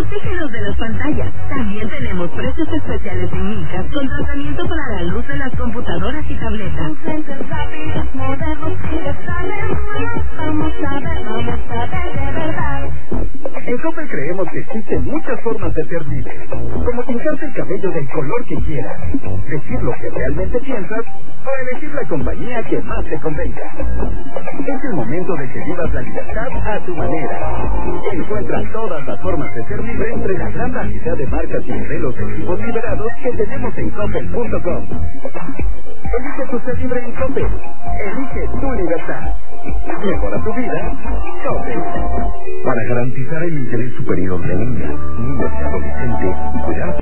Protégenos de las pantallas. También tenemos precios especiales en Milka con tratamiento para la luz de las computadoras y tabletas. Lentes rápidos, modernos y de vamos a ver de verdad. En Coppel creemos que existen muchas formas de ser libre, como pintarte el cabello del color que quieras, decir lo que realmente piensas o elegir la compañía que más te convenga. Es el momento de que vivas la libertad a tu manera. Encuentra todas las formas de ser libre entre la gran variedad de marcas y modelos de equipos liberados que tenemos en Coppel.com. Elige tu ser libre en Coppel. Elige tu libertad. Mejora tu vida. Coppel. Para garantizar el interés superior de niñas, niños y adolescentes y cuidar